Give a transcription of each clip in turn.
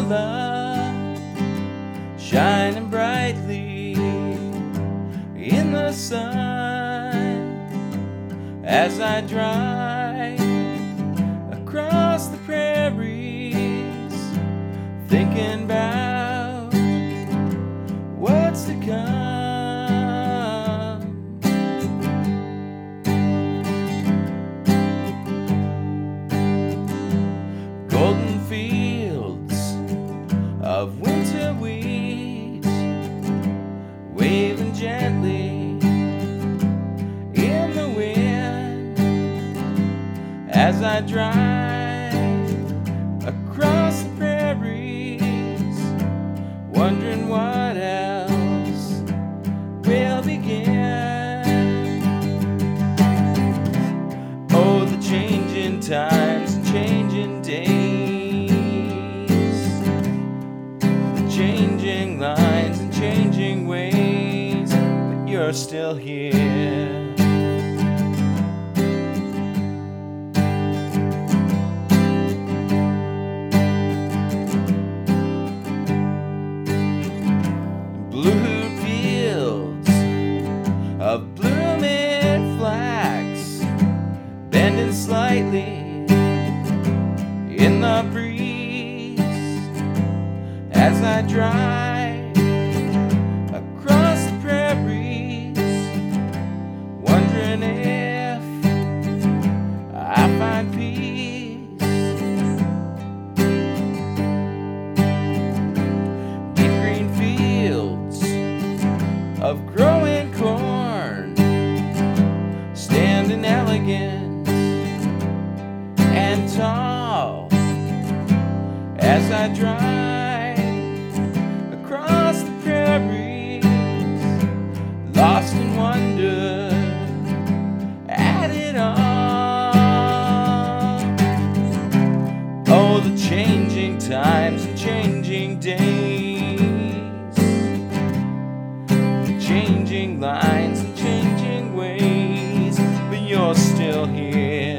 love shining brightly in the sun as I drive across the prairies, thinking about what's to come. Golden fields of winter wheat waving gently in the wind as I drive across the prairies, wondering what else will begin. Oh, the changing times and changing days, the changing lines and changing ways, but you're still here. Blue fields of blooming flax bending slightly in the breeze as I drive across the prairies, wondering if I find peace. Deep green fields of growing corn, standing elegant and tall as I drive across the prairies, lost in wonder at it all. Oh, the changing times and changing days, the changing lines and changing ways, but you're still here.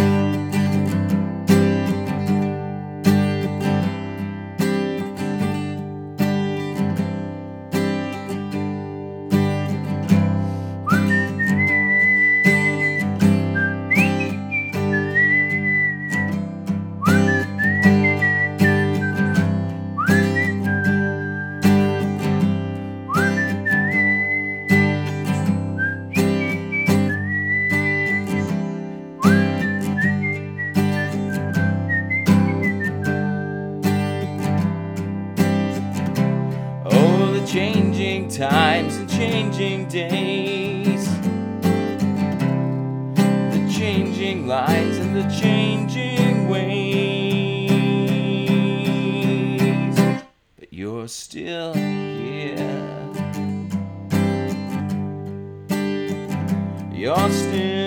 Changing times and changing days, the changing lines and the changing ways, but you're still here. You're still